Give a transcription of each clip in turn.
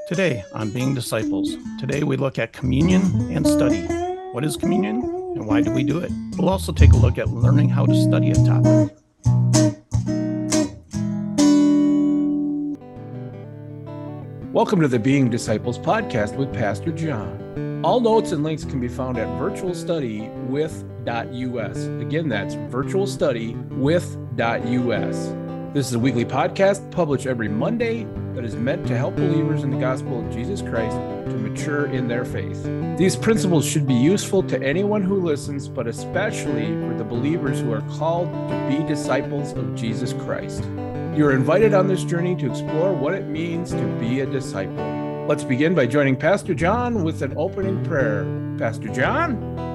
Today on Being Disciples, today we look at communion and study. What is communion and why do we do it? We'll also take a look at learning how to study a topic. Welcome to the Being Disciples podcast with Pastor John. All notes and links can be found at virtualstudywith.us. Again, that's virtualstudywith.us. This is a weekly podcast published every Monday that is meant to help believers in the gospel of Jesus Christ to mature in their faith. These principles should be useful to anyone who listens, but especially for the believers who are called to be disciples of Jesus Christ. You are invited on this journey to explore what it means to be a disciple. Let's begin by joining Pastor John with an opening prayer. Pastor John?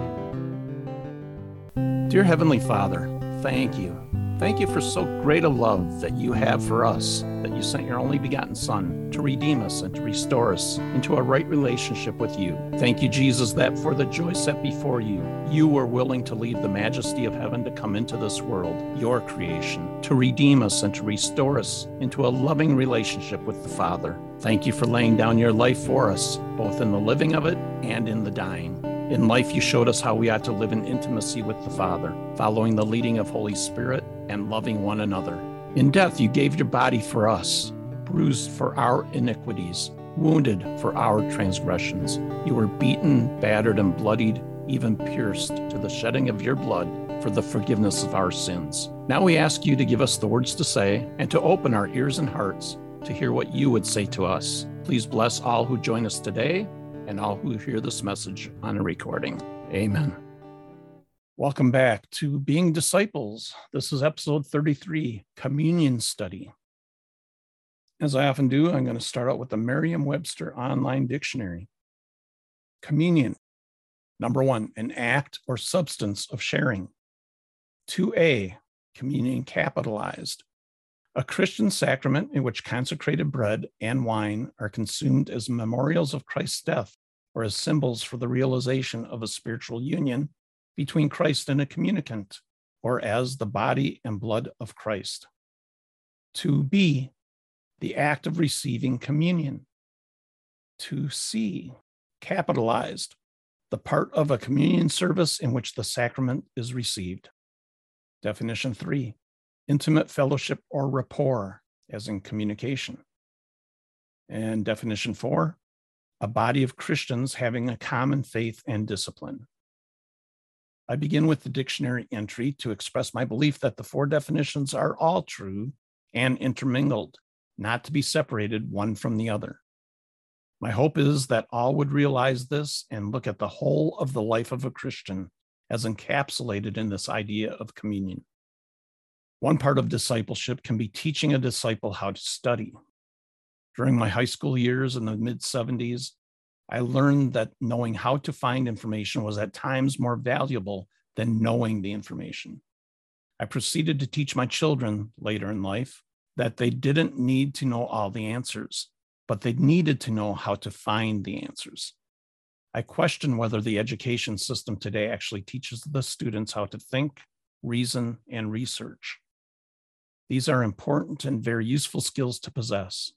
Dear Heavenly Father, thank you. Thank you for so great a love that you have for us, that you sent your only begotten Son to redeem us and to restore us into a right relationship with you. Thank you, Jesus, that for the joy set before you, you were willing to leave the majesty of heaven to come into this world, your creation, to redeem us and to restore us into a loving relationship with the Father. Thank you for laying down your life for us, both in the living of it and in the dying. In life, you showed us how we ought to live in intimacy with the Father, following the leading of Holy Spirit and loving one another. In death, you gave your body for us, bruised for our iniquities, wounded for our transgressions. You were beaten, battered, and bloodied, even pierced to the shedding of your blood for the forgiveness of our sins. Now we ask you to give us the words to say and to open our ears and hearts to hear what you would say to us. Please bless all who join us today and all who hear this message on a recording. Amen. Welcome back to Being Disciples. This is episode 33, Communion Study. As I often do, I'm going to start out with the Merriam-Webster Online Dictionary. Communion, number 1, an act or substance of sharing. 2a, communion capitalized. A Christian sacrament in which consecrated bread and wine are consumed as memorials of Christ's death or as symbols for the realization of a spiritual union between Christ and a communicant, or as the body and blood of Christ. 2b, the act of receiving communion. 2c, capitalized, the part of a communion service in which the sacrament is received. Definition 3, intimate fellowship or rapport, as in communication. And definition 4, a body of Christians having a common faith and discipline. I begin with the dictionary entry to express my belief that the 4 definitions are all true and intermingled, not to be separated one from the other. My hope is that all would realize this and look at the whole of the life of a Christian as encapsulated in this idea of communion. One part of discipleship can be teaching a disciple how to study. During my high school years in the mid-70s, I learned that knowing how to find information was at times more valuable than knowing the information. I proceeded to teach my children later in life that they didn't need to know all the answers, but they needed to know how to find the answers. I question whether the education system today actually teaches the students how to think, reason, and research. These are important and very useful skills to possess.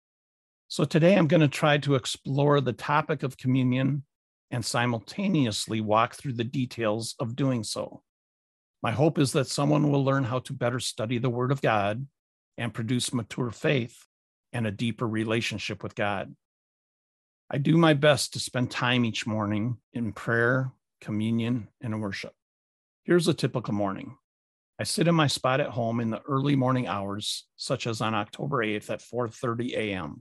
So today I'm going to try to explore the topic of communion and simultaneously walk through the details of doing so. My hope is that someone will learn how to better study the Word of God and produce mature faith and a deeper relationship with God. I do my best to spend time each morning in prayer, communion, and worship. Here's a typical morning. I sit in my spot at home in the early morning hours, such as on October 8th at 4:30 a.m.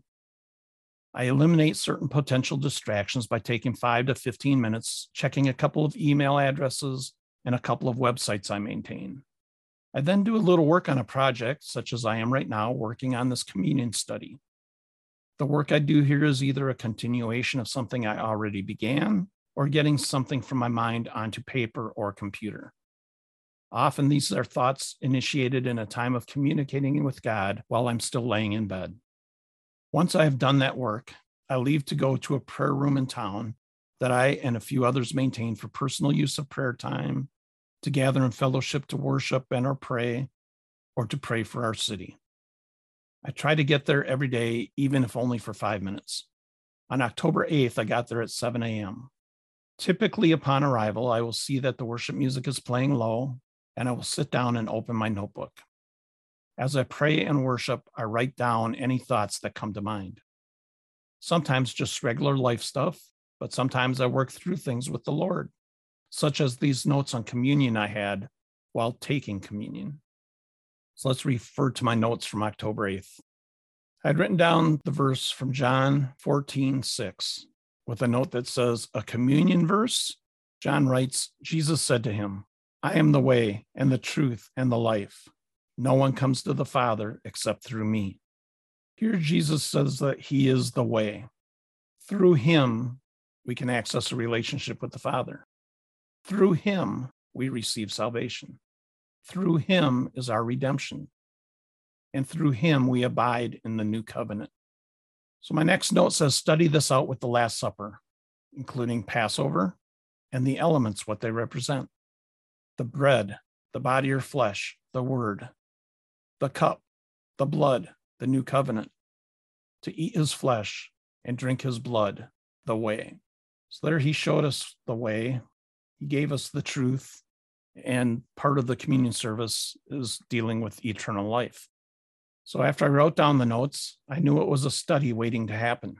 I eliminate certain potential distractions by taking 5 to 15 minutes, checking a couple of email addresses and a couple of websites I maintain. I then do a little work on a project, such as I am right now working on this communion study. The work I do here is either a continuation of something I already began or getting something from my mind onto paper or computer. Often these are thoughts initiated in a time of communicating with God while I'm still laying in bed. Once I have done that work, I leave to go to a prayer room in town that I and a few others maintain for personal use of prayer time, to gather in fellowship, to worship and or pray, or to pray for our city. I try to get there every day, even if only for 5 minutes. On October 8th, I got there at 7 a.m. Typically, upon arrival, I will see that the worship music is playing low, and I will sit down and open my notebook. As I pray and worship, I write down any thoughts that come to mind. Sometimes just regular life stuff, but sometimes I work through things with the Lord, such as these notes on communion I had while taking communion. So let's refer to my notes from October 8th. I'd written down the verse from John 14:6 with a note that says, a communion verse. John writes, Jesus said to him, I am the way and the truth and the life. No one comes to the Father except through me. Here Jesus says that he is the way. Through him, we can access a relationship with the Father. Through him, we receive salvation. Through him is our redemption. And through him, we abide in the new covenant. So my next note says, study this out with the Last Supper, including Passover and the elements, what they represent. The bread, the body or flesh, the word. The cup, the blood, the new covenant. To eat his flesh and drink his blood, the way. So there he showed us the way. He gave us the truth. And part of the communion service is dealing with eternal life. So after I wrote down the notes, I knew it was a study waiting to happen.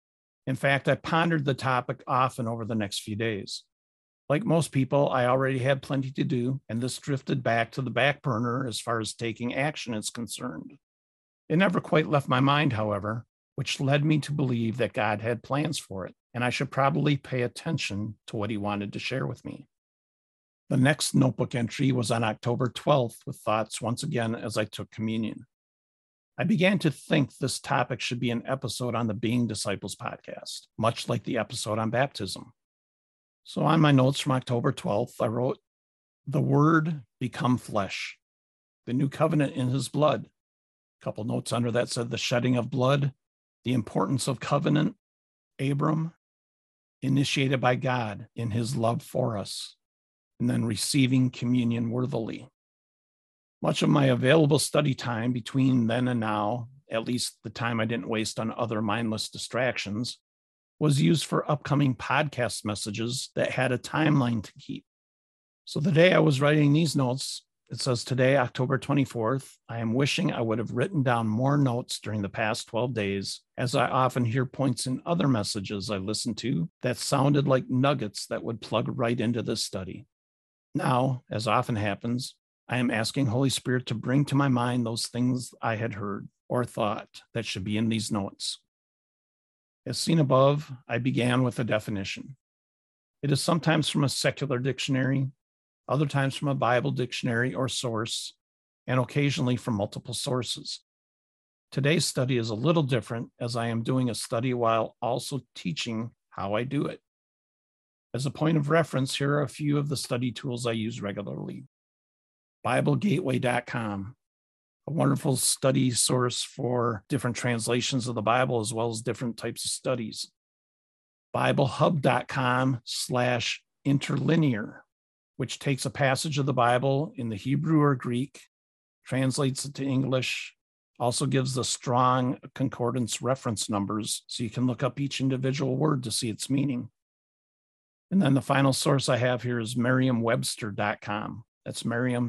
In fact, I pondered the topic often over the next few days. Like most people, I already had plenty to do, and this drifted back to the back burner as far as taking action is concerned. It never quite left my mind, however, which led me to believe that God had plans for it, and I should probably pay attention to what he wanted to share with me. The next notebook entry was on October 12th with thoughts once again as I took communion. I began to think this topic should be an episode on the Being Disciples podcast, much like the episode on baptism. So on my notes from October 12th, I wrote, the word become flesh, the new covenant in his blood. A couple notes under that said the shedding of blood, the importance of covenant, Abram, initiated by God in his love for us, and then receiving communion worthily. Much of my available study time between then and now, at least the time I didn't waste on other mindless distractions, was used for upcoming podcast messages that had a timeline to keep. So the day I was writing these notes, it says today, October 24th, I am wishing I would have written down more notes during the past 12 days, as I often hear points in other messages I listen to that sounded like nuggets that would plug right into this study. Now, as often happens, I am asking Holy Spirit to bring to my mind those things I had heard or thought that should be in these notes. As seen above, I began with a definition. It is sometimes from a secular dictionary, other times from a Bible dictionary or source, and occasionally from multiple sources. Today's study is a little different as I am doing a study while also teaching how I do it. As a point of reference, here are a few of the study tools I use regularly. BibleGateway.com, a wonderful study source for different translations of the Bible as well as different types of studies. BibleHub.com/interlinear, which takes a passage of the Bible in the Hebrew or Greek, translates it to English, also gives the Strong Concordance reference numbers so you can look up each individual word to see its meaning. And then the final source I have here is Merriam-Webster.com. That's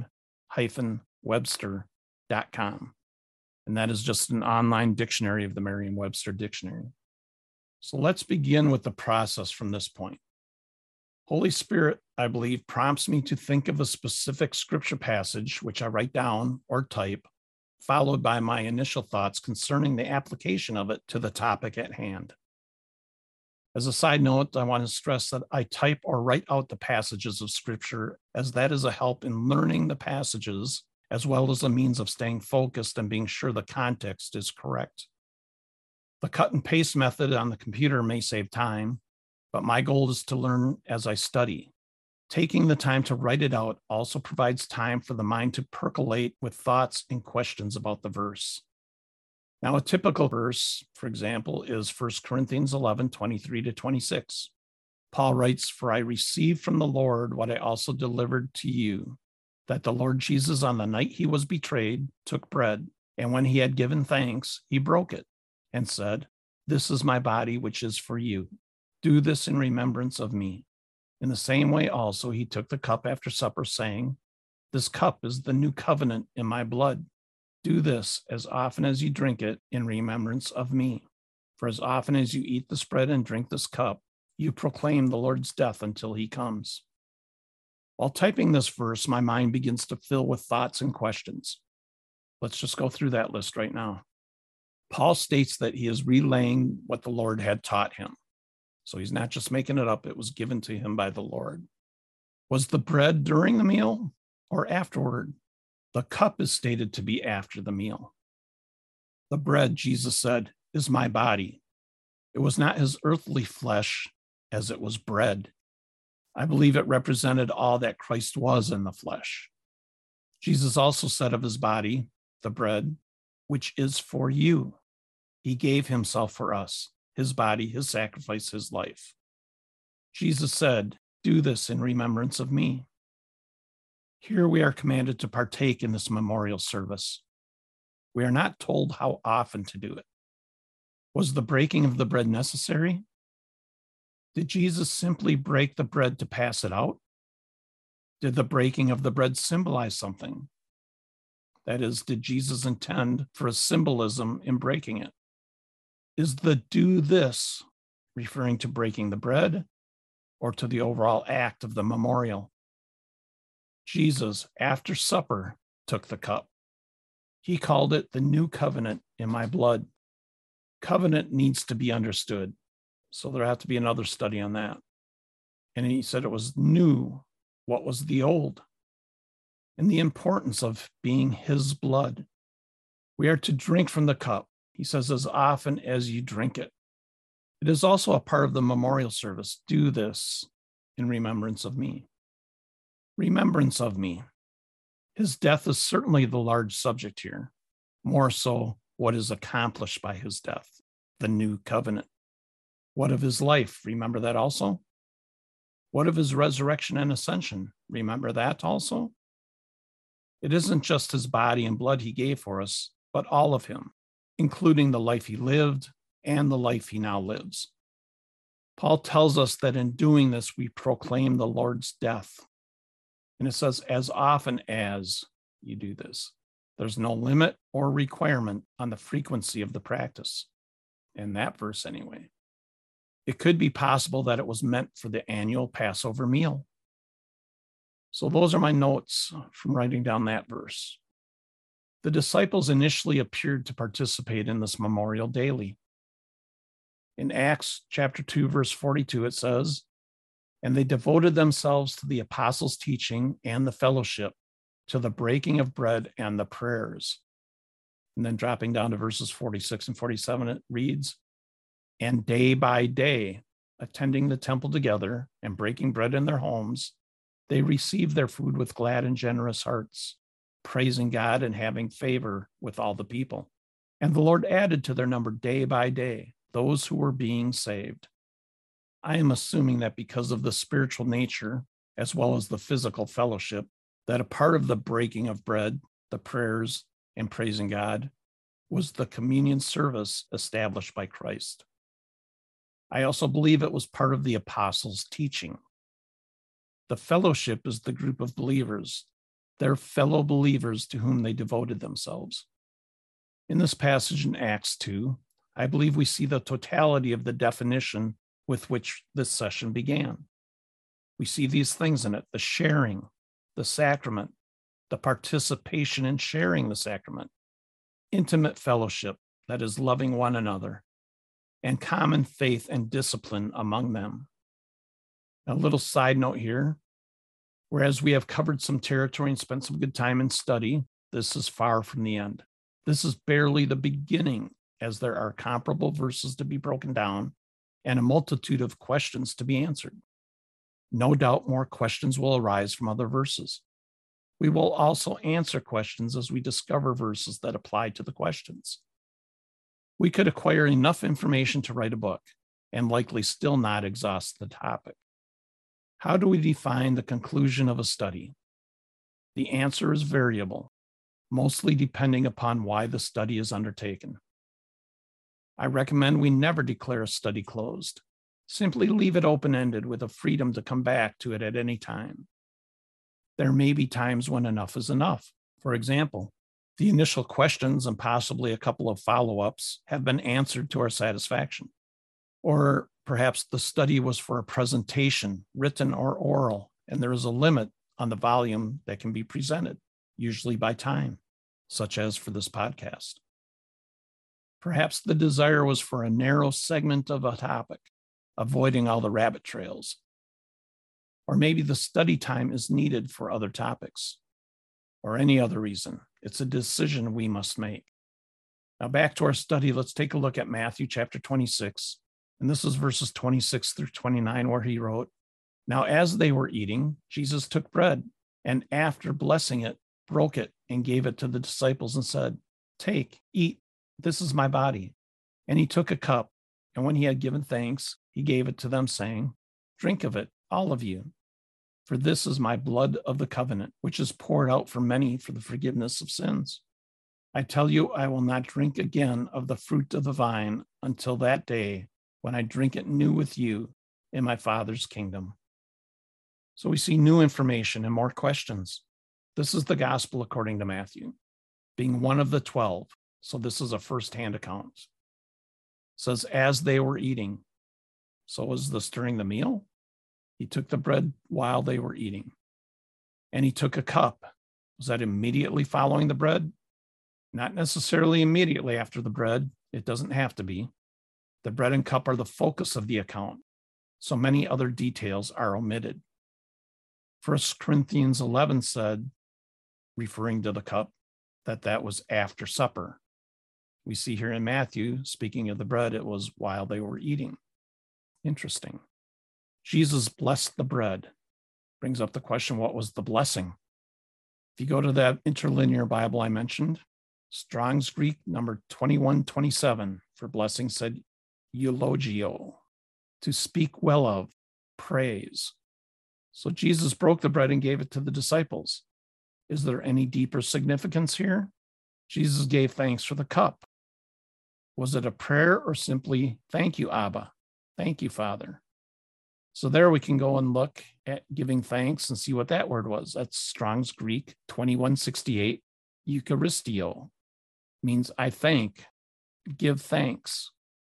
Merriam-Webster.com. And that is just an online dictionary of the Merriam-Webster dictionary. So let's begin with the process from this point. Holy Spirit, I believe, prompts me to think of a specific scripture passage, which I write down or type, followed by my initial thoughts concerning the application of it to the topic at hand. As a side note, I want to stress that I type or write out the passages of scripture, as that is a help in learning the passages, as well as a means of staying focused and being sure the context is correct. The cut and paste method on the computer may save time, but my goal is to learn as I study. Taking the time to write it out also provides time for the mind to percolate with thoughts and questions about the verse. Now, a typical verse, for example, is 1 Corinthians 11:23-26. Paul writes, "For I received from the Lord what I also delivered to you, that the Lord Jesus, on the night he was betrayed, took bread, and when he had given thanks, he broke it and said, This is my body, which is for you. Do this in remembrance of me. In the same way also he took the cup after supper, saying, This cup is the new covenant in my blood. Do this as often as you drink it in remembrance of me. For as often as you eat this bread and drink this cup, you proclaim the Lord's death until he comes. While typing this verse, my mind begins to fill with thoughts and questions. Let's just go through that list right now. Paul states that he is relaying what the Lord had taught him. So he's not just making it up, it was given to him by the Lord. Was the bread during the meal or afterward? The cup is stated to be after the meal. The bread, Jesus said, is my body. It was not his earthly flesh as it was bread. I believe it represented all that Christ was in the flesh. Jesus also said of his body, the bread, which is for you. He gave himself for us, his body, his sacrifice, his life. Jesus said, do this in remembrance of me. Here we are commanded to partake in this memorial service. We are not told how often to do it. Was the breaking of the bread necessary? Did Jesus simply break the bread to pass it out? Did the breaking of the bread symbolize something? That is, did Jesus intend for a symbolism in breaking it? Is the do this referring to breaking the bread or to the overall act of the memorial? Jesus, after supper, took the cup. He called it the new covenant in my blood. Covenant needs to be understood. So there had to be another study on that. And he said it was new. What was the old? And the importance of being his blood. We are to drink from the cup. He says, as often as you drink it. It is also a part of the memorial service. Do this in remembrance of me. Remembrance of me. His death is certainly the large subject here. More so, what is accomplished by his death, the new covenant. What of his life? Remember that also? What of his resurrection and ascension? Remember that also? It isn't just his body and blood he gave for us, but all of him, including the life he lived and the life he now lives. Paul tells us that in doing this, we proclaim the Lord's death. And it says, as often as you do this. There's no limit or requirement on the frequency of the practice. In that verse, anyway. It could be possible that it was meant for the annual Passover meal. So those are my notes from writing down that verse. The disciples initially appeared to participate in this memorial daily. In Acts chapter 2, verse 42, it says, and they devoted themselves to the apostles' teaching and the fellowship, to the breaking of bread and the prayers. And then dropping down to verses 46 and 47, it reads, and day by day, attending the temple together and breaking bread in their homes, they received their food with glad and generous hearts, praising God and having favor with all the people. And the Lord added to their number day by day those who were being saved. I am assuming that because of the spiritual nature, as well as the physical fellowship, that a part of the breaking of bread, the prayers, and praising God was the communion service established by Christ. I also believe it was part of the apostles' teaching. The fellowship is the group of believers, their fellow believers to whom they devoted themselves. In this passage in Acts 2, I believe we see the totality of the definition with which this session began. We see these things in it: the sharing, the sacrament, the participation in sharing the sacrament, intimate fellowship, that is, loving one another, and common faith and discipline among them. A little side note here, whereas we have covered some territory and spent some good time in study, this is far from the end. This is barely the beginning, as there are comparable verses to be broken down and a multitude of questions to be answered. No doubt more questions will arise from other verses. We will also answer questions as we discover verses that apply to the questions. We could acquire enough information to write a book and likely still not exhaust the topic. How do we define the conclusion of a study? The answer is variable, mostly depending upon why the study is undertaken. I recommend we never declare a study closed. Simply leave it open-ended with a freedom to come back to it at any time. There may be times when enough is enough. For example, the initial questions and possibly a couple of follow-ups have been answered to our satisfaction. Or perhaps the study was for a presentation, written or oral, and there is a limit on the volume that can be presented, usually by time, such as for this podcast. Perhaps the desire was for a narrow segment of a topic, avoiding all the rabbit trails. Or maybe the study time is needed for other topics, or any other reason. It's a decision we must make. Now back to our study, let's take a look at Matthew chapter 26. And this is verses 26 through 29, where he wrote, "Now as they were eating, Jesus took bread, and after blessing it, broke it and gave it to the disciples and said, 'Take, eat, this is my body.' And he took a cup, and when he had given thanks, he gave it to them, saying, 'Drink of it, all of you, for this is my blood of the covenant, which is poured out for many for the forgiveness of sins. I tell you, I will not drink again of the fruit of the vine until that day when I drink it new with you in my Father's kingdom.'" So we see new information and more questions. This is the gospel according to Matthew, being one of the 12. So this is a firsthand account. It says, as they were eating. So was this during the meal? He took the bread while they were eating. And he took a cup. Was that immediately following the bread? Not necessarily immediately after the bread. It doesn't have to be. The bread and cup are the focus of the account, so many other details are omitted. 1 Corinthians 11 said, referring to the cup, that was after supper. We see here in Matthew, speaking of the bread, it was while they were eating. Interesting. Jesus blessed the bread. Brings up the question, what was the blessing? If you go to that interlinear Bible I mentioned, Strong's Greek number 2127 for blessing said eulogio, to speak well of, praise. So Jesus broke the bread and gave it to the disciples. Is there any deeper significance here? Jesus gave thanks for the cup. Was it a prayer or simply, thank you, Abba, thank you, Father? So there we can go and look at giving thanks and see what that word was. That's Strong's Greek 2168, Eucharistio, means I thank, give thanks.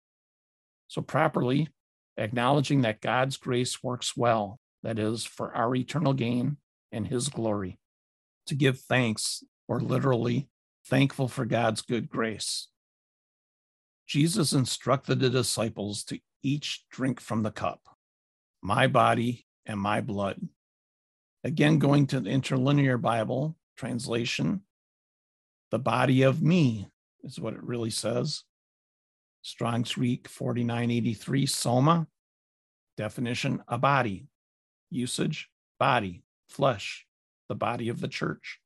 So properly acknowledging that God's grace works well, that is, for our eternal gain and his glory. To give thanks, or literally, thankful for God's good grace. Jesus instructed the disciples to each drink from the cup, my body and my blood. Again, going to the interlinear Bible translation, the body of me is what it really says. Strong's Greek 4983, soma, definition, a body. Usage, body, flesh, the body of the church.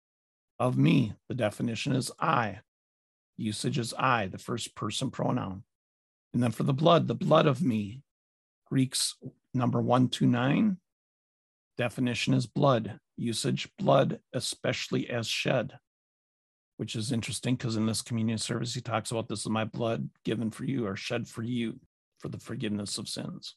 Of me, the definition is I. Usage is I, the first person pronoun. And then for the blood of me, Greek's number 129, definition is blood. Usage, blood, especially as shed, which is interesting because in this communion service, he talks about this is my blood given for you or shed for you for the forgiveness of sins.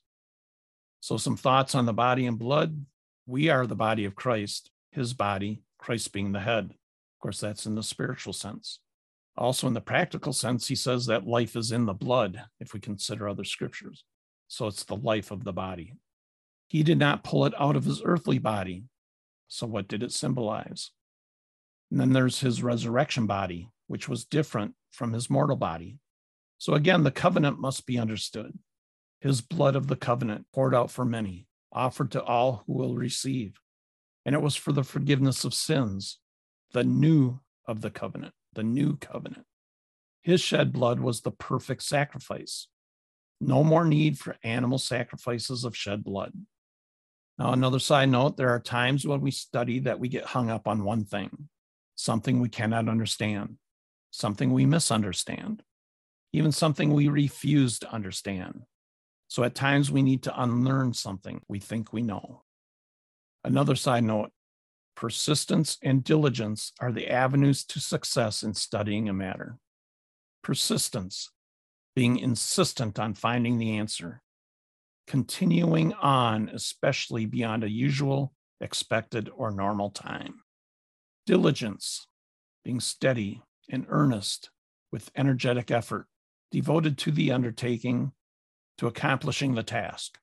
So some thoughts on the body and blood. We are the body of Christ, his body, Christ being the head. Of course, that's in the spiritual sense. Also in the practical sense, he says that life is in the blood, if we consider other scriptures. So it's the life of the body. He did not pull it out of his earthly body. So what did it symbolize? And then there's his resurrection body, which was different from his mortal body. So again, the covenant must be understood. His blood of the covenant poured out for many, offered to all who will receive. And it was for the forgiveness of sins, the new of the covenant, the new covenant. His shed blood was the perfect sacrifice. No more need for animal sacrifices of shed blood. Now, another side note, there are times when we study that we get hung up on one thing, something we cannot understand, something we misunderstand, even something we refuse to understand. So at times we need to unlearn something we think we know. Another side note, persistence and diligence are the avenues to success in studying a matter. Persistence. being insistent on finding the answer, continuing on, especially beyond a usual, expected, or normal time. Diligence, being steady and earnest with energetic effort, devoted to the undertaking, to accomplishing the task.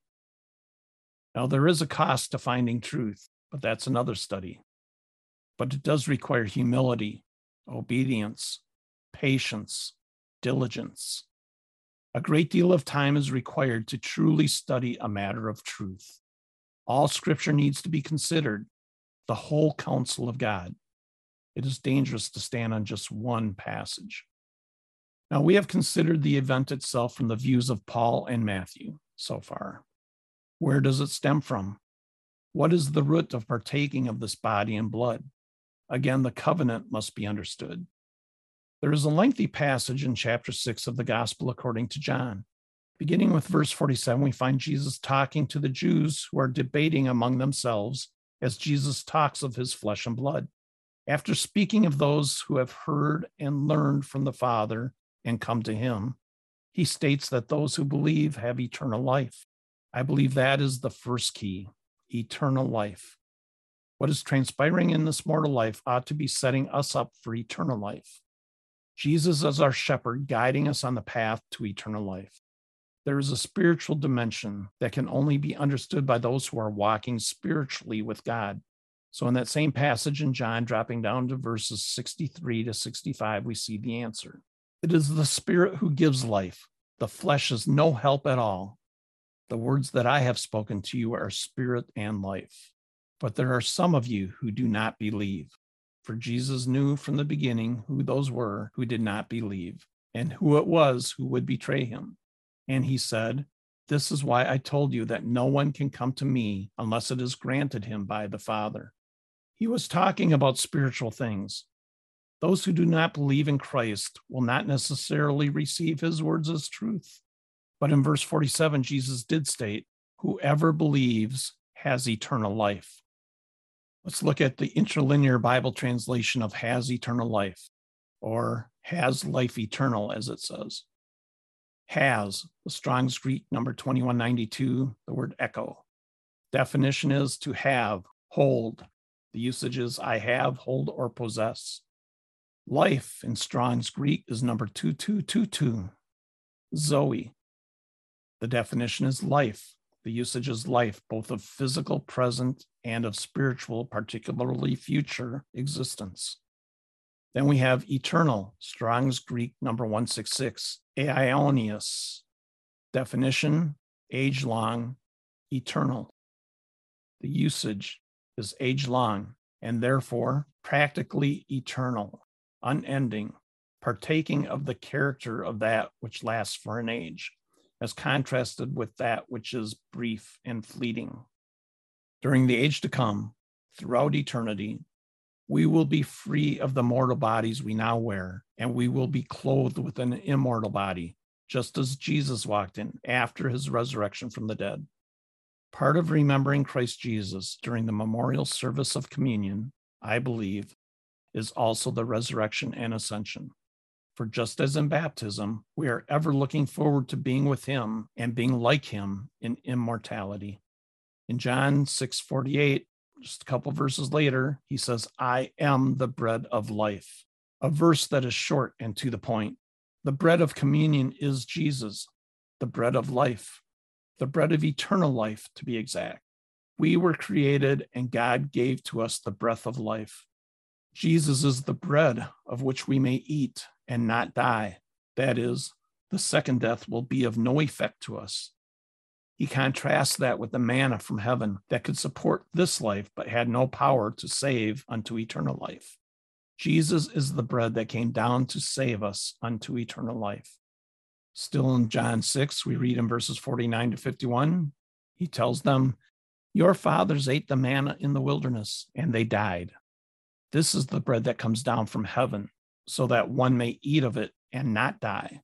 Now, there is a cost to finding truth, but that's another study. But it does require humility, obedience, patience, diligence. A great deal of time is required to truly study a matter of truth. All Scripture needs to be considered, the whole counsel of God. It is dangerous to stand on just one passage. Now, we have considered the event itself from the views of Paul and Matthew so far. Where does it stem from? What is the root of partaking of this body and blood? Again, the covenant must be understood. There is a lengthy passage in chapter 6 of the Gospel according to John. Beginning with verse 47, we find Jesus talking to the Jews who are debating among themselves as Jesus talks of his flesh and blood. After speaking of those who have heard and learned from the Father and come to him, he states that those who believe have eternal life. I believe that is the first key, eternal life. What is transpiring in this mortal life ought to be setting us up for eternal life. Jesus is our shepherd, guiding us on the path to eternal life. There is a spiritual dimension that can only be understood by those who are walking spiritually with God. So in that same passage in John, dropping down to verses 63 to 65, we see the answer. It is the Spirit who gives life. The flesh is no help at all. The words that I have spoken to you are spirit and life. But there are some of you who do not believe. For Jesus knew from the beginning who those were who did not believe, and who it was who would betray him. And he said, "This is why I told you that no one can come to me unless it is granted him by the Father." He was talking about spiritual things. Those who do not believe in Christ will not necessarily receive his words as truth. But in verse 47, Jesus did state, "Whoever believes has eternal life." Let's look at the interlinear Bible translation of "has eternal life," or "has life eternal," as it says. Has, the Strong's Greek number 2192, the word echo. Definition is to have, hold. The usage is I have, hold, or possess. Life in Strong's Greek is number 2222, Zoe. The definition is life. The usage is life, both of physical, present, and of spiritual, particularly future existence. Then we have eternal, Strong's Greek number 166, aionios. Definition, age-long, eternal. The usage is age-long, and therefore practically eternal, unending, partaking of the character of that which lasts for an age, as contrasted with that which is brief and fleeting. During the age to come, throughout eternity, we will be free of the mortal bodies we now wear, and we will be clothed with an immortal body, just as Jesus walked in after his resurrection from the dead. Part of remembering Christ Jesus during the memorial service of communion, I believe, is also the resurrection and ascension. For just as in baptism, we are ever looking forward to being with him and being like him in immortality. In John 6:48, just a couple verses later, he says, "I am the bread of life," a verse that is short and to the point. The bread of communion is Jesus, the bread of life, the bread of eternal life, to be exact. We were created and God gave to us the breath of life. Jesus is the bread of which we may eat and not die. That is, the second death will be of no effect to us. He contrasts that with the manna from heaven that could support this life but had no power to save unto eternal life. Jesus is the bread that came down to save us unto eternal life. Still in John 6, we read in verses 49 to 51, he tells them, "Your fathers ate the manna in the wilderness, and they died. This is the bread that comes down from heaven, so that one may eat of it and not die.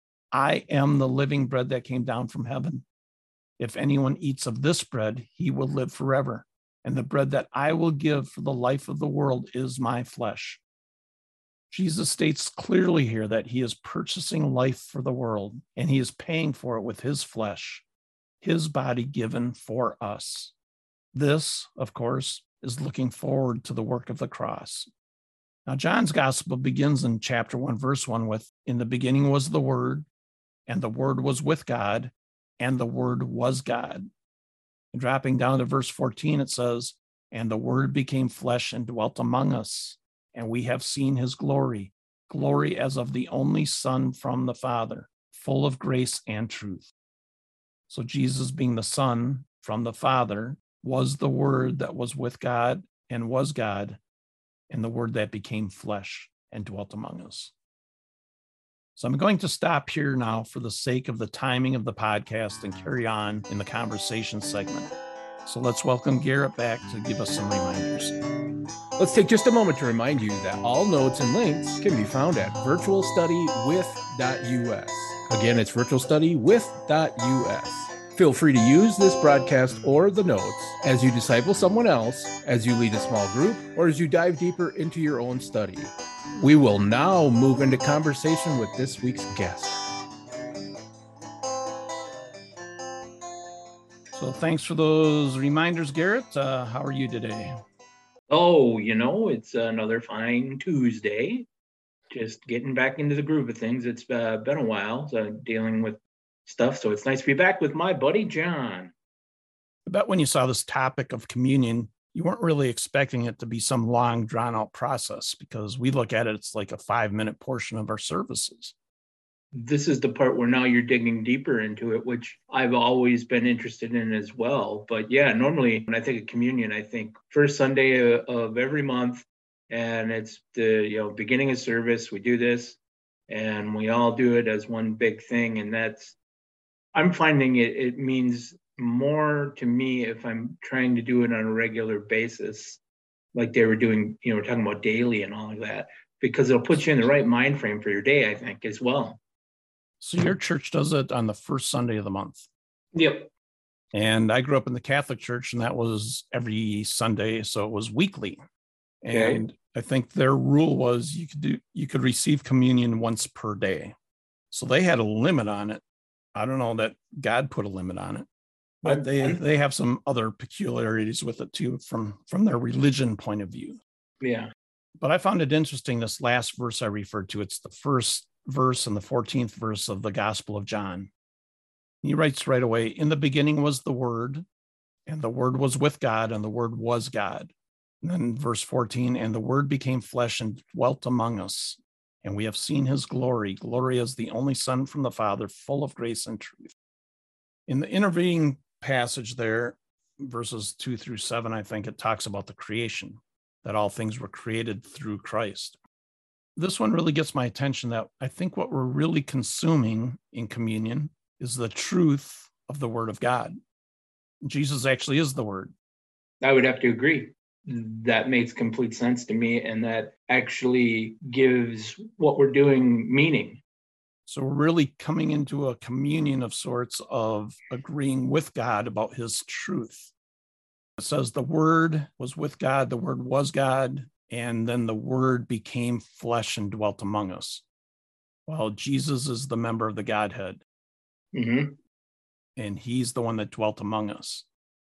I am the living bread that came down from heaven. If anyone eats of this bread, he will live forever. And the bread that I will give for the life of the world is my flesh." Jesus states clearly here that he is purchasing life for the world, and he is paying for it with his flesh, his body given for us. This, of course, is looking forward to the work of the cross. Now, John's gospel begins in chapter 1, verse 1 with, "In the beginning was the Word, and the Word was with God, and the Word was God." And dropping down to verse 14, it says, "And the Word became flesh and dwelt among us, and we have seen his glory, glory as of the only Son from the Father, full of grace and truth." So Jesus, being the Son from the Father, was the Word that was with God and was God, and the Word that became flesh and dwelt among us. So I'm going to stop here now for the sake of the timing of the podcast and carry on in the conversation segment. So let's welcome Garrett back to give us some reminders. Let's take just a moment to remind you that all notes and links can be found at virtualstudywith.us. Again, it's virtualstudywith.us. Feel free to use this broadcast or the notes as you disciple someone else, as you lead a small group, or as you dive deeper into your own study. We will now move into conversation with this week's guest. So thanks for those reminders, Garrett. How are you today? Oh, it's another fine Tuesday. Just getting back into the groove of things. It's been a while, so dealing with stuff. So it's nice to be back with my buddy John. I bet when you saw this topic of communion, you weren't really expecting it to be some long, drawn-out process, because we look at it, it's like a 5-minute portion of our services. This is the part where now you're digging deeper into it, which I've always been interested in as well. But yeah, normally when I think of communion, I think first Sunday of every month, and it's the beginning of service. We do this, and we all do it as one big thing. And I'm finding it means more to me if I'm trying to do it on a regular basis, like they were doing, we're talking about daily and all of that, because it'll put you in the right mind frame for your day, I think, as well. So your church does it on the first Sunday of the month. Yep. And I grew up in the Catholic Church, and that was every Sunday, so it was weekly. Okay. And I think their rule was you could receive communion once per day. So they had a limit on it. I don't know that God put a limit on it, but they have some other peculiarities with it too, from their religion point of view. Yeah. But I found it interesting, this last verse I referred to. It's the first verse and the 14th verse of the Gospel of John. He writes right away, "In the beginning was the Word, and the Word was with God, and the Word was God." And then verse 14, "And the Word became flesh and dwelt among us, and we have seen his glory, glory as the only Son from the Father, full of grace and truth." In the intervening passage there, verses 2 through 7, I think it talks about the creation, that all things were created through Christ. This one really gets my attention, that I think what we're really consuming in communion is the truth of the Word of God. Jesus actually is the Word. I would have to agree. That makes complete sense to me, and that actually gives what we're doing meaning. So we're really coming into a communion of sorts, of agreeing with God about his truth. It says the Word was with God, the Word was God, and then the Word became flesh and dwelt among us. Well, Jesus is the member of the Godhead, Mm-hmm. and he's the one that dwelt among us.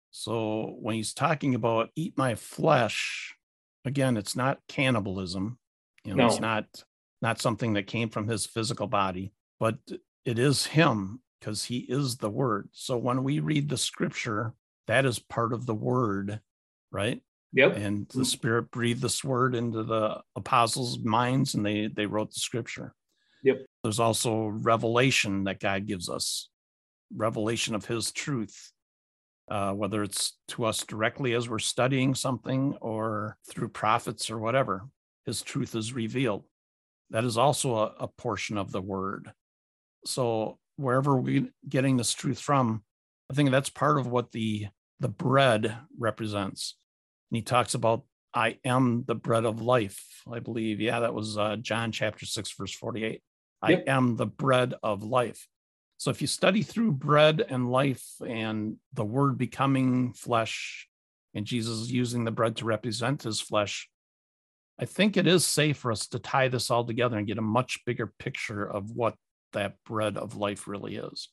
So when he's talking about eat my flesh, again, it's not cannibalism. No. It's not something that came from his physical body, but it is him, because he is the Word. So when we read the scripture, that is part of the Word, right? Yep. And the Spirit breathed this Word into the apostles' minds, and they wrote the scripture. Yep. There's also revelation that God gives us, revelation of his truth, whether it's to us directly as we're studying something or through prophets or whatever. His truth is revealed. That is also a portion of the Word. So wherever we're getting this truth from, I think that's part of what the bread represents. And he talks about, "I am the bread of life," I believe. Yeah, that was John chapter 6, verse 48. Yep. I am the bread of life. So if you study through bread and life and the Word becoming flesh, and Jesus using the bread to represent his flesh, I think it is safe for us to tie this all together and get a much bigger picture of what that bread of life really is.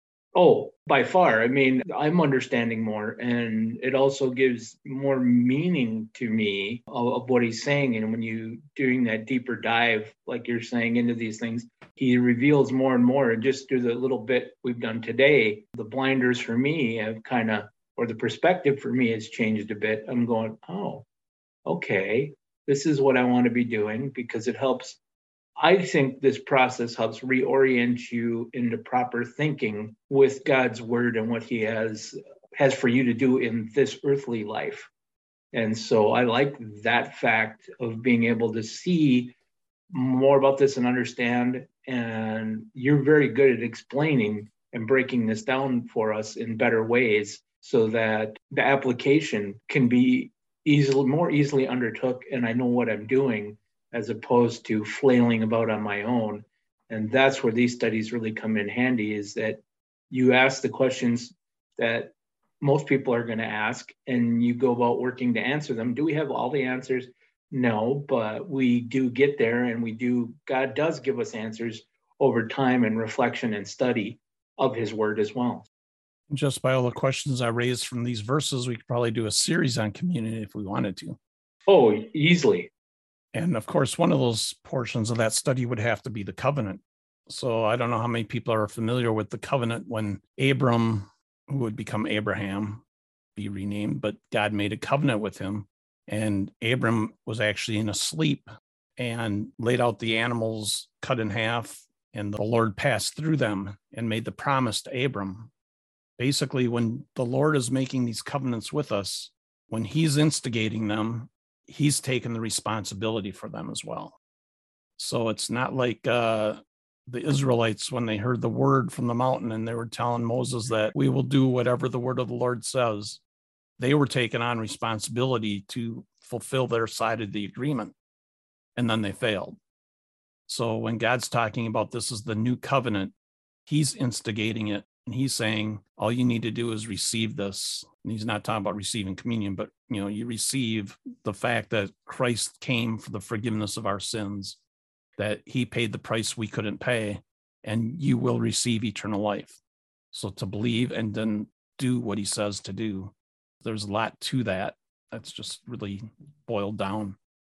Oh, by far. I mean, I'm understanding more, and it also gives more meaning to me of what he's saying. And when you doing that deeper dive, like you're saying, into these things, he reveals more and more. And just through the little bit we've done today, the blinders for me have kind of, or the perspective for me has changed a bit. I'm going, oh, okay, this is what I want to be doing, because it helps. I think this process helps reorient you into proper thinking with God's word and what he has for you to do in this earthly life. And so I like that fact of being able to see more about this and understand. And you're very good at explaining and breaking this down for us in better ways so that the application can be more easily undertook, and I know what I'm doing, as opposed to flailing about on my own. And that's where these studies really come in handy, is that you ask the questions that most people are going to ask, and you go about working to answer them. Do we have all the answers? No, but we do get there, and God does give us answers over time and reflection and study of his word as well. Just by all the questions I raised from these verses, we could probably do a series on communion if we wanted to. Oh, easily. And of course, one of those portions of that study would have to be the covenant. So I don't know how many people are familiar with the covenant when Abram, who would become Abraham, be renamed, but God made a covenant with him. And Abram was actually in a sleep and laid out the animals cut in half, and the Lord passed through them and made the promise to Abram. Basically, when the Lord is making these covenants with us, when he's instigating them, he's taken the responsibility for them as well. So it's not like the Israelites, when they heard the word from the mountain and they were telling Moses that we will do whatever the word of the Lord says, they were taking on responsibility to fulfill their side of the agreement, and then they failed. So when God's talking about this is the new covenant, he's instigating it. And he's saying, all you need to do is receive this. And he's not talking about receiving communion, but you receive the fact that Christ came for the forgiveness of our sins, that he paid the price we couldn't pay, and you will receive eternal life. So to believe and then do what he says to do, there's a lot to that. That's just really boiled down.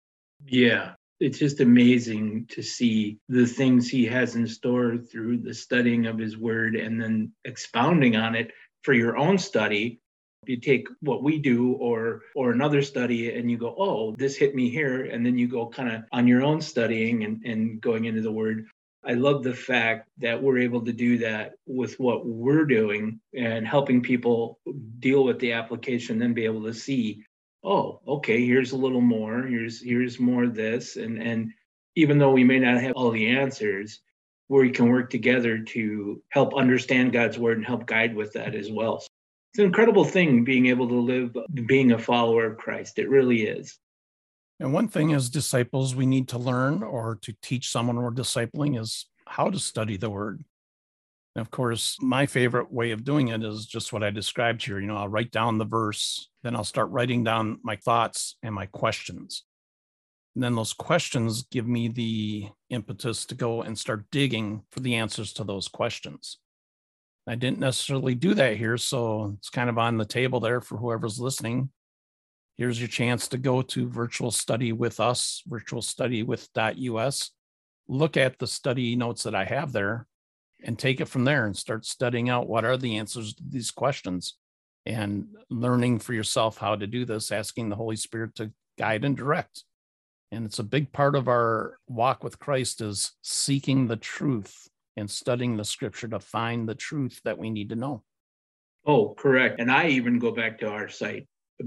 Yeah. It's just amazing to see the things he has in store through the studying of his word and then expounding on it for your own study. If you take what we do or another study and you go, oh, this hit me here, and then you go kind of on your own studying and going into the word. I love the fact that we're able to do that with what we're doing and helping people deal with the application, then be able to see, oh, okay, here's a little more, here's more of this. And even though we may not have all the answers, we can work together to help understand God's word and help guide with that as well. So it's an incredible thing being able to live, being a follower of Christ. It really is. And one thing as disciples we need to learn, or to teach someone we're discipling, is how to study the word. And of course, my favorite way of doing it is just what I described here. I'll write down the verse, then I'll start writing down my thoughts and my questions. And then those questions give me the impetus to go and start digging for the answers to those questions. I didn't necessarily do that here, so it's kind of on the table there for whoever's listening. Here's your chance to go to Virtual Study with Us, virtualstudywith.us. Look at the study notes that I have there and take it from there and start studying out what are the answers to these questions and learning for yourself how to do this, asking the Holy Spirit to guide and direct. And it's a big part of our walk with Christ is seeking the truth and studying the scripture to find the truth that we need to know. Oh, correct. And I even go back to our site,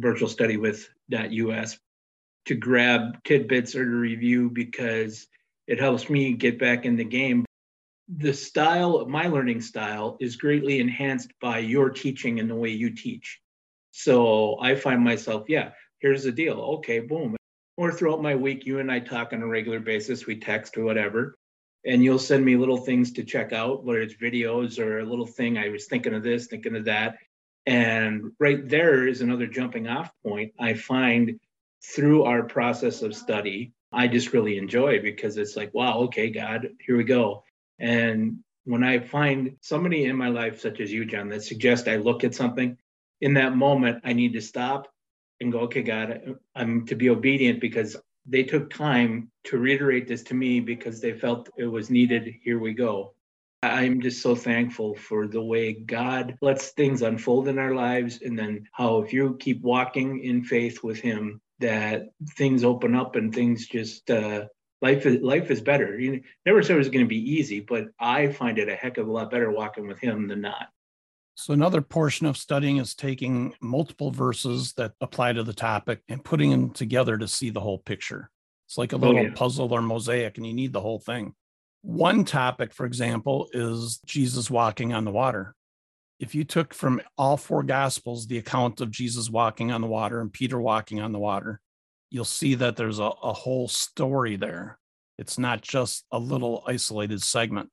virtualstudywith.us, to grab tidbits or to review, because it helps me get back in the game. The style of my learning style is greatly enhanced by your teaching and the way you teach. So I find myself, here's the deal. Okay, boom. Or throughout my week, you and I talk on a regular basis. We text or whatever. And you'll send me little things to check out, whether it's videos or a little thing. I was thinking of this, thinking of that. And right there is another jumping off point. I find through our process of study, I just really enjoy, because it's like, wow, okay, God, here we go. And when I find somebody in my life, such as you, John, that suggests I look at something, in that moment, I need to stop and go, okay, God, I'm to be obedient, because they took time to reiterate this to me because they felt it was needed. Here we go. I'm just so thankful for the way God lets things unfold in our lives, and then how if you keep walking in faith with Him, that things open up and things just life is better. You never said it was going to be easy, but I find it a heck of a lot better walking with Him than not. So another portion of studying is taking multiple verses that apply to the topic and putting them together to see the whole picture. It's like a little puzzle or mosaic, and you need the whole thing. One topic, for example, is Jesus walking on the water. If you took from all four Gospels the account of Jesus walking on the water and Peter walking on the water, you'll see that there's a whole story there. It's not just a little isolated segment.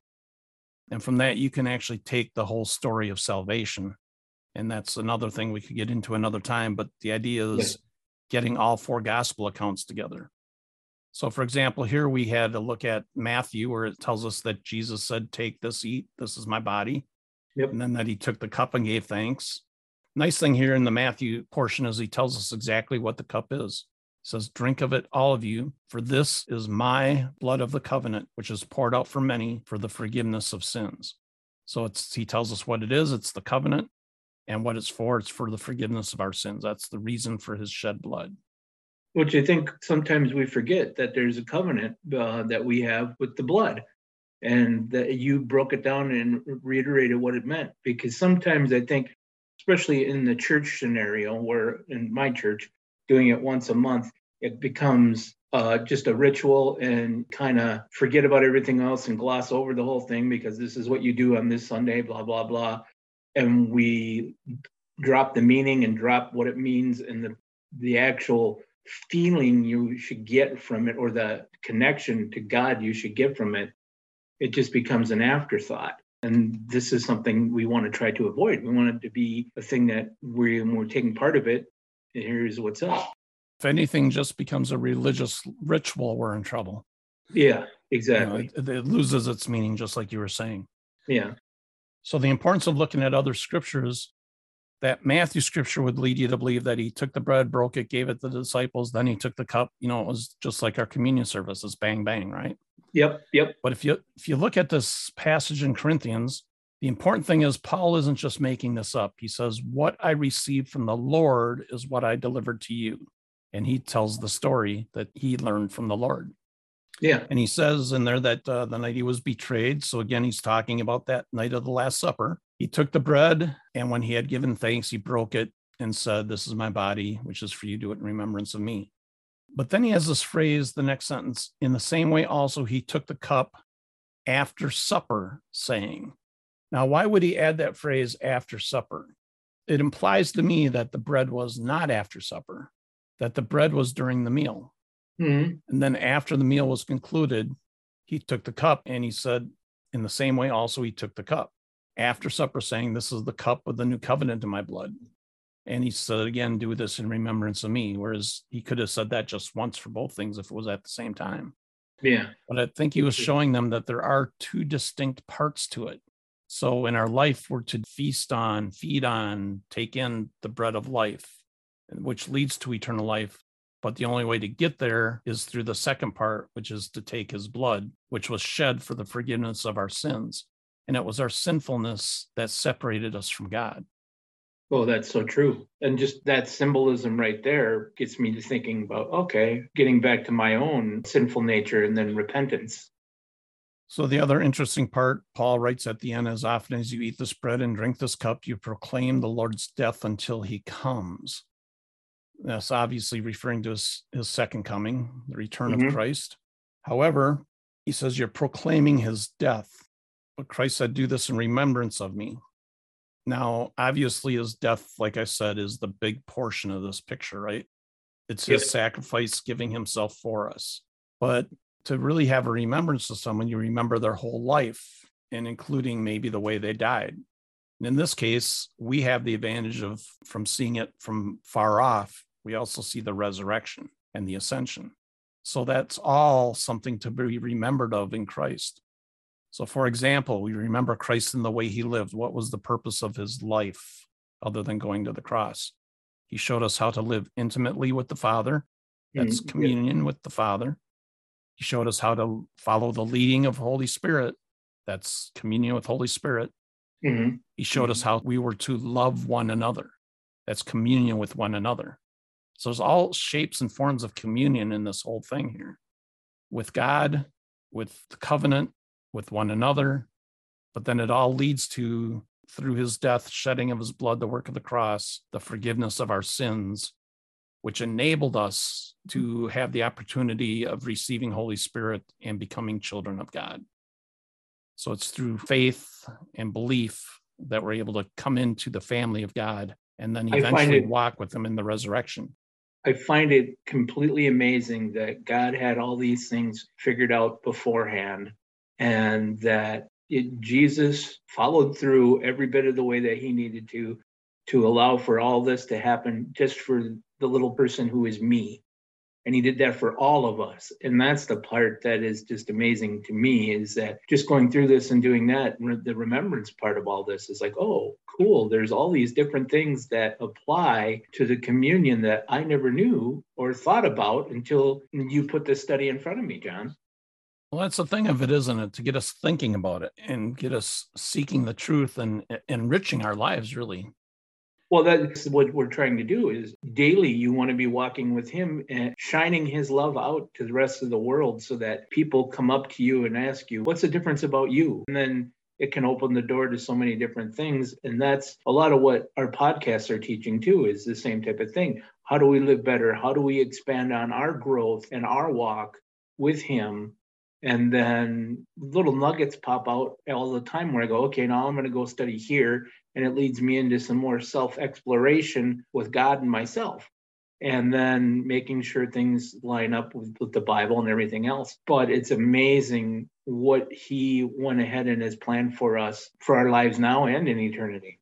And from that, you can actually take the whole story of salvation. And that's another thing we could get into another time. But the idea is getting all four gospel accounts together. So, for example, here we had a look at Matthew, where it tells us that Jesus said, take this, eat, this is my body. And then that he took the cup and gave thanks. Nice thing here in the Matthew portion is he tells us exactly what the cup is. He says, drink of it, all of you, for this is my blood of the covenant, which is poured out for many for the forgiveness of sins. So he tells us what it is. It's the covenant, and what it's for the forgiveness of our sins. That's the reason for his shed blood. Which I think sometimes we forget, that there's a covenant that we have with the blood, and that you broke it down and reiterated what it meant. Because sometimes I think, especially in the church scenario, where in my church, doing it once a month, it becomes just a ritual, and kind of forget about everything else and gloss over the whole thing, because this is what you do on this Sunday, blah, blah, blah. And we drop the meaning and drop what it means, and the actual feeling you should get from it, or the connection to God you should get from it. It just becomes an afterthought. And this is something we want to try to avoid. We want it to be a thing that when we're taking part of it, and here's what's up. If anything just becomes a religious ritual, we're in trouble. Yeah, exactly. It loses its meaning, just like you were saying. Yeah. So the importance of looking at other scriptures, that Matthew scripture would lead you to believe that he took the bread, broke it, gave it to the disciples, then he took the cup. It was just like our communion service. It's bang, bang, right? Yep. But if you look at this passage in Corinthians, the important thing is Paul isn't just making this up. He says, what I received from the Lord is what I delivered to you. And he tells the story that he learned from the Lord. Yeah. And he says in there that the night he was betrayed. So again, he's talking about that night of the Last Supper. He took the bread, and when he had given thanks, he broke it and said, this is my body, which is for you. Do it in remembrance of me. But then he has this phrase, the next sentence, in the same way also he took the cup after supper, saying. Now, why would he add that phrase after supper? It implies to me that the bread was not after supper, that the bread was during the meal. Mm-hmm. And then after the meal was concluded, he took the cup, and he said, in the same way also he took the cup after supper, saying, this is the cup of the new covenant in my blood. And he said, again, do this in remembrance of me. Whereas he could have said that just once for both things if it was at the same time. Yeah. But I think he was showing them that there are two distinct parts to it. So in our life, we're to feed on, take in the bread of life, which leads to eternal life. But the only way to get there is through the second part, which is to take his blood, which was shed for the forgiveness of our sins. And it was our sinfulness that separated us from God. Oh, that's so true. And just that symbolism right there gets me to thinking about, okay, getting back to my own sinful nature and then repentance. So the other interesting part, Paul writes at the end, as often as you eat this bread and drink this cup, you proclaim the Lord's death until he comes. That's obviously referring to his second coming, the return of Christ. However, he says you're proclaiming his death. But Christ said, do this in remembrance of me. Now, obviously, his death, like I said, is the big portion of this picture, right? It's his sacrifice, giving himself for us. But to really have a remembrance of someone, you remember their whole life, and including maybe the way they died. And in this case, we have the advantage of, from seeing it from far off, we also see the resurrection. and the ascension. So that's all something to be remembered of in Christ. So for example, we remember Christ in the way he lived. What was the purpose of his life other than going to the cross? He showed us how to live intimately with the Father. That's communion with the Father. He showed us how to follow the leading of Holy Spirit. That's communion with Holy Spirit. He showed us how we were to love one another. That's communion with one another. So there's all shapes and forms of communion in this whole thing here. With God, with the covenant, with one another. But then it all leads to, through his death, shedding of his blood, the work of the cross, the forgiveness of our sins, which enabled us to have the opportunity of receiving Holy Spirit and becoming children of God. So it's through faith and belief that we're able to come into the family of God and then eventually walk with him in the resurrection. I find it completely amazing that God had all these things figured out beforehand, and that Jesus followed through every bit of the way that he needed to allow for all this to happen just for the little person who is me. And he did that for all of us. And that's the part that is just amazing to me, is that just going through this and doing that, the remembrance part of all this is like, oh, cool. There's all these different things that apply to the communion that I never knew or thought about until you put this study in front of me, John. Well, that's the thing of it, isn't it? To get us thinking about it and get us seeking the truth and enriching our lives, really. Well, that's what we're trying to do, is daily you want to be walking with him and shining his love out to the rest of the world, so that people come up to you and ask you, what's the difference about you? And then it can open the door to so many different things. And that's a lot of what our podcasts are teaching too, is the same type of thing. How do we live better? How do we expand on our growth and our walk with him? And then little nuggets pop out all the time where I go, okay, now I'm going to go study here. And it leads me into some more self-exploration with God and myself. And then making sure things line up with the Bible and everything else. But it's amazing what he went ahead and has planned for us, for our lives now and in eternity.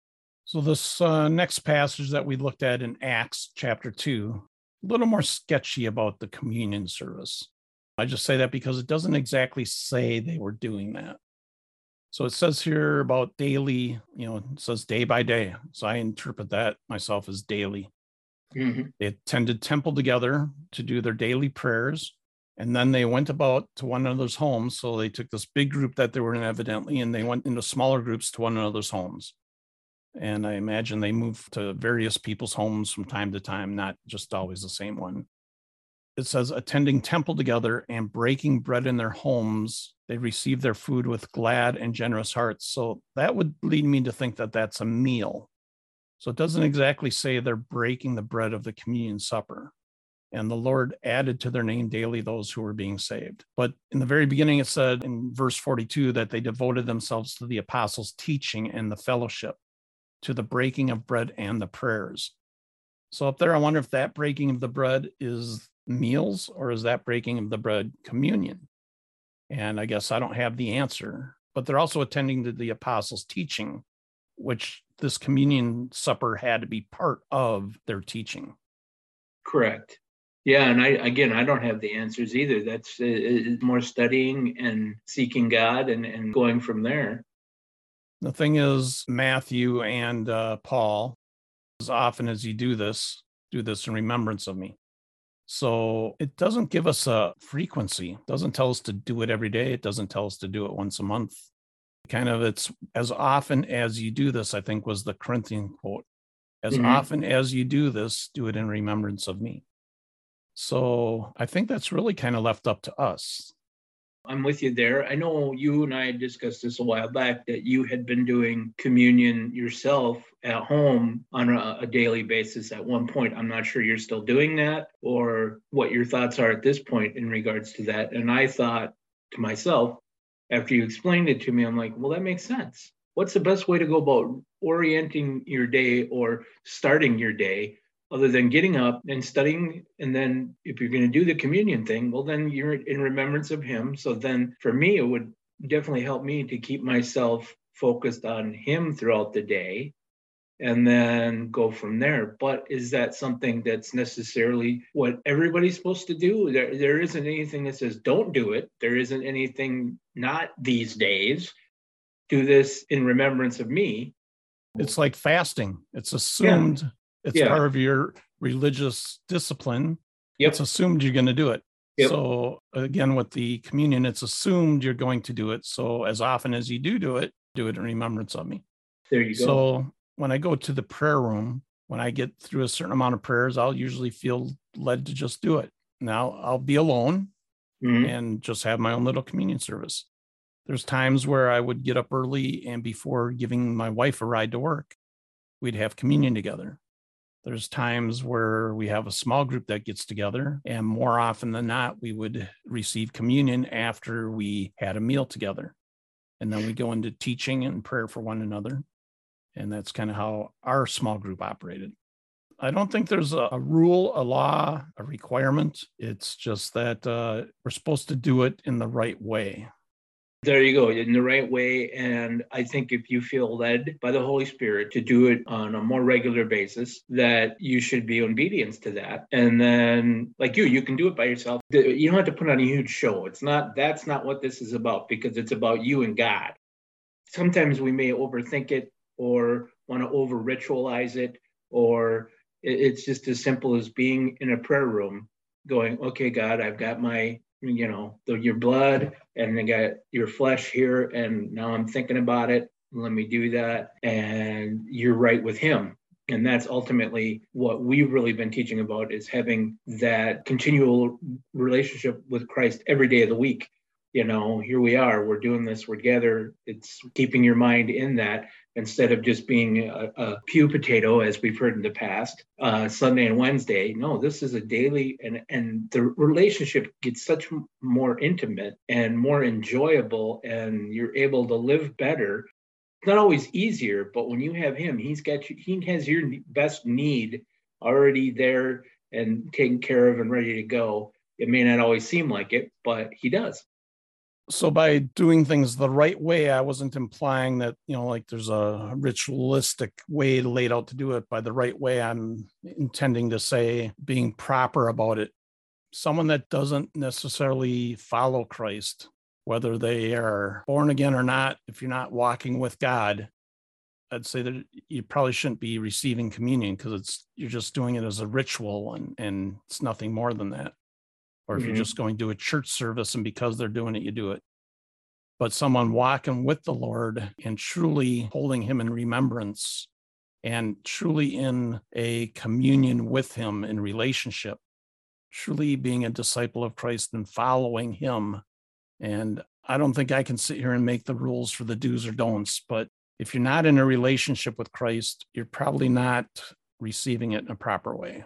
So this next passage that we looked at in Acts chapter 2, a little more sketchy about the communion service. I just say that because it doesn't exactly say they were doing that. So it says here about daily, it says day by day. So I interpret that myself as daily. They attended temple together to do their daily prayers. And then they went about to one another's homes. So they took this big group that they were in evidently, and they went into smaller groups to one another's homes. And I imagine they moved to various people's homes from time to time, not just always the same one. It says, attending temple together and breaking bread in their homes, they received their food with glad and generous hearts. So that would lead me to think that that's a meal. So it doesn't exactly say they're breaking the bread of the communion supper. And the Lord added to their name daily those who were being saved. But in the very beginning, it said in verse 42 that they devoted themselves to the apostles' teaching and the fellowship, to the breaking of bread and the prayers. So up there, I wonder if that breaking of the bread is meals, or is that breaking of the bread communion? And I guess I don't have the answer, but they're also attending to the apostles' teaching, which this communion supper had to be part of their teaching. Correct. Yeah. And I don't have the answers either. That's more studying and seeking God and going from there. The thing is, Matthew and Paul, as often as you do this in remembrance of me. So it doesn't give us a frequency. It doesn't tell us to do it every day. It doesn't tell us to do it once a month. It's as often as you do this, I think was the Corinthian quote. As often as you do this, do it in remembrance of me. So I think that's really kind of left up to us. I'm with you there. I know you and I discussed this a while back, that you had been doing communion yourself at home on a daily basis at one point. I'm not sure you're still doing that, or what your thoughts are at this point in regards to that. And I thought to myself, after you explained it to me, I'm like, well, that makes sense. What's the best way to go about orienting your day or starting your day, other than getting up and studying? And then if you're going to do the communion thing, well, then you're in remembrance of him. So then for me, it would definitely help me to keep myself focused on him throughout the day. and then go from there. But is that something that's necessarily what everybody's supposed to do? There isn't anything that says don't do it. There isn't anything not these days. Do this in remembrance of me. It's like fasting. It's assumed it's Yeah. part of your religious discipline. Yep. It's assumed you're going to do it. Yep. So again, with the communion, it's assumed you're going to do it. So as often as you do it in remembrance of me. There you go. So when I go to the prayer room, when I get through a certain amount of prayers, I'll usually feel led to just do it. Now I'll be alone and just have my own little communion service. There's times where I would get up early, and before giving my wife a ride to work, we'd have communion together. There's times where we have a small group that gets together, and more often than not, we would receive communion after we had a meal together. And then we go into teaching and prayer for one another. And that's kind of how our small group operated. I don't think there's a rule, a law, a requirement. It's just that we're supposed to do it in the right way. There you go, in the right way. And I think if you feel led by the Holy Spirit to do it on a more regular basis, that you should be obedient to that. And then, like you can do it by yourself. You don't have to put on a huge show. That's not what this is about, because it's about you and God. Sometimes we may overthink it or want to over ritualize it, or it's just as simple as being in a prayer room going, okay, God, I've got my, your blood and I got your flesh here. And now I'm thinking about it. Let me do that. And you're right with him. And that's ultimately what we've really been teaching about, is having that continual relationship with Christ every day of the week. Here we are, we're doing this, we're together. It's keeping your mind in that instead of just being a pew potato, as we've heard in the past, Sunday and Wednesday. No, this is a daily, and the relationship gets such more intimate and more enjoyable, and you're able to live better. It's not always easier, but when you have him, he has your best need already there and taken care of and ready to go. It may not always seem like it, but he does. So by doing things the right way, I wasn't implying that, like there's a ritualistic way laid out to do it. By the right way, I'm intending to say being proper about it. Someone that doesn't necessarily follow Christ, whether they are born again or not, if you're not walking with God, I'd say that you probably shouldn't be receiving communion, because you're just doing it as a ritual and it's nothing more than that. Or if you're just going to a church service and because they're doing it, you do it. But someone walking with the Lord and truly holding him in remembrance and truly in a communion with him in relationship, truly being a disciple of Christ and following him. And I don't think I can sit here and make the rules for the do's or don'ts, but if you're not in a relationship with Christ, you're probably not receiving it in a proper way.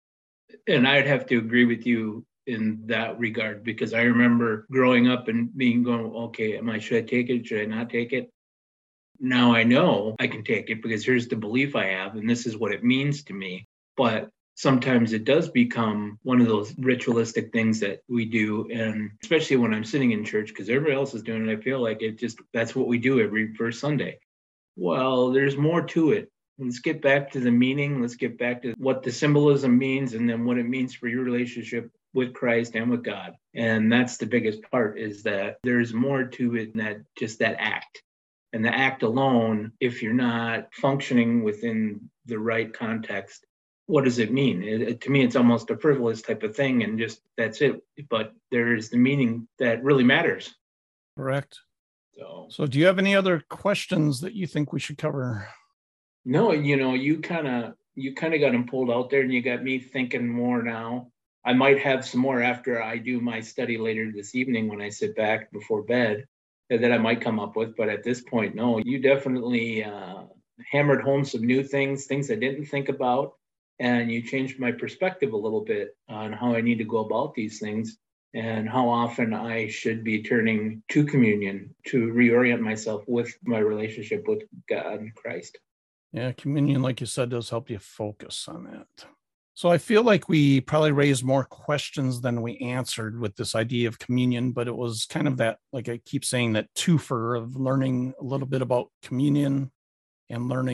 And I'd have to agree with you in that regard, because I remember growing up and going, okay, should I take it? Should I not take it? Now I know I can take it because here's the belief I have, and this is what it means to me. But sometimes it does become one of those ritualistic things that we do. And especially when I'm sitting in church, because everybody else is doing it, I feel like that's what we do every first Sunday. Well, there's more to it. Let's get back to the meaning. Let's get back to what the symbolism means, and then what it means for your relationship with Christ and with God. And that's the biggest part, is that there's more to it than just that act. And the act alone, if you're not functioning within the right context, what does it mean? To me, it's almost a frivolous type of thing, and just that's it. But there is the meaning that really matters. Correct. So do you have any other questions that you think we should cover? No, you kind of got them pulled out there, and you got me thinking more now. I might have some more after I do my study later this evening when I sit back before bed that I might come up with. But at this point, no, you definitely hammered home some new things I didn't think about. And you changed my perspective a little bit on how I need to go about these things and how often I should be turning to communion to reorient myself with my relationship with God and Christ. Yeah, communion, like you said, does help you focus on that. So I feel like we probably raised more questions than we answered with this idea of communion, but it was kind of that, like I keep saying, that twofer of learning a little bit about communion and learning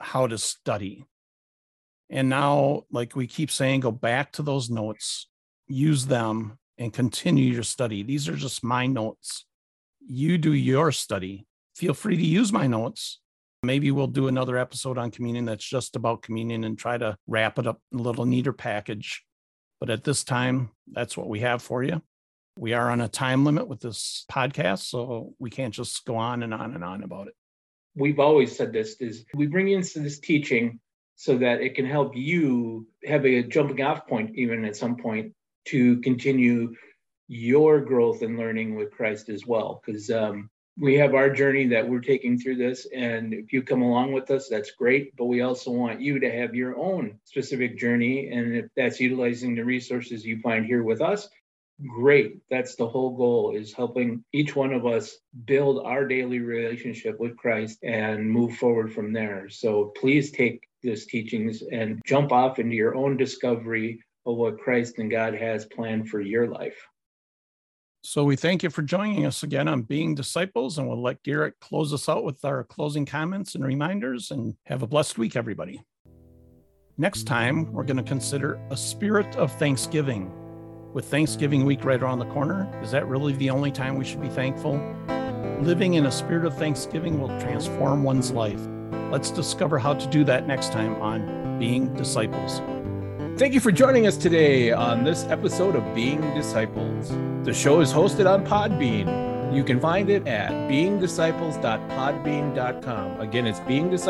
how to study. And now, like we keep saying, go back to those notes, use them, and continue your study. These are just my notes. You do your study. Feel free to use my notes. Maybe we'll do another episode on communion that's just about communion and try to wrap it up in a little neater package. But at this time, that's what we have for you. We are on a time limit with this podcast, so we can't just go on and on and on about it. We've always said this, is we bring you into this teaching so that it can help you have a jumping off point, even at some point, to continue your growth and learning with Christ as well. Because we have our journey that we're taking through this. And if you come along with us, that's great. But we also want you to have your own specific journey. And if that's utilizing the resources you find here with us, great. That's the whole goal, is helping each one of us build our daily relationship with Christ and move forward from there. So please take these teachings and jump off into your own discovery of what Christ and God has planned for your life. So we thank you for joining us again on Being Disciples, and we'll let Garrett close us out with our closing comments and reminders, and have a blessed week, everybody. Next time, we're going to consider a spirit of thanksgiving. With Thanksgiving week right around the corner, is that really the only time we should be thankful? Living in a spirit of thanksgiving will transform one's life. Let's discover how to do that next time on Being Disciples. Thank you for joining us today on this episode of Being Disciples. The show is hosted on Podbean. You can find it at beingdisciples.podbean.com. Again, it's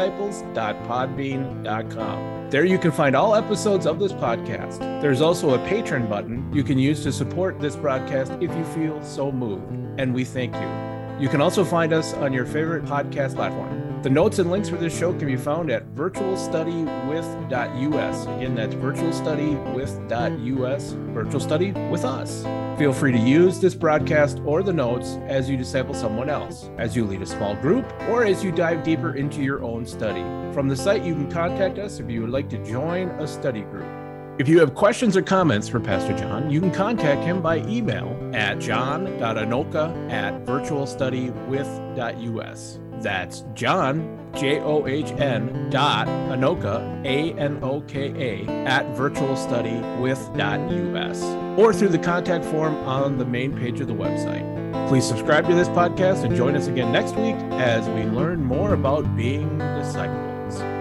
beingdisciples.podbean.com. There you can find all episodes of this podcast. There's also a Patreon button you can use to support this broadcast if you feel so moved, and we thank you. You can also find us on your favorite podcast platform. The notes and links for this show can be found at virtualstudywith.us. Again, that's virtualstudywith.us, virtual study with us. Feel free to use this broadcast or the notes as you disciple someone else, as you lead a small group, or as you dive deeper into your own study. From the site, you can contact us if you would like to join a study group. If you have questions or comments for Pastor John, you can contact him by email at john.anoka@virtualstudywith.us. That's John, JOHN.Anoka, ANOKA, @virtualstudywith.us, or through the contact form on the main page of the website. Please subscribe to this podcast and join us again next week as we learn more about being disciples.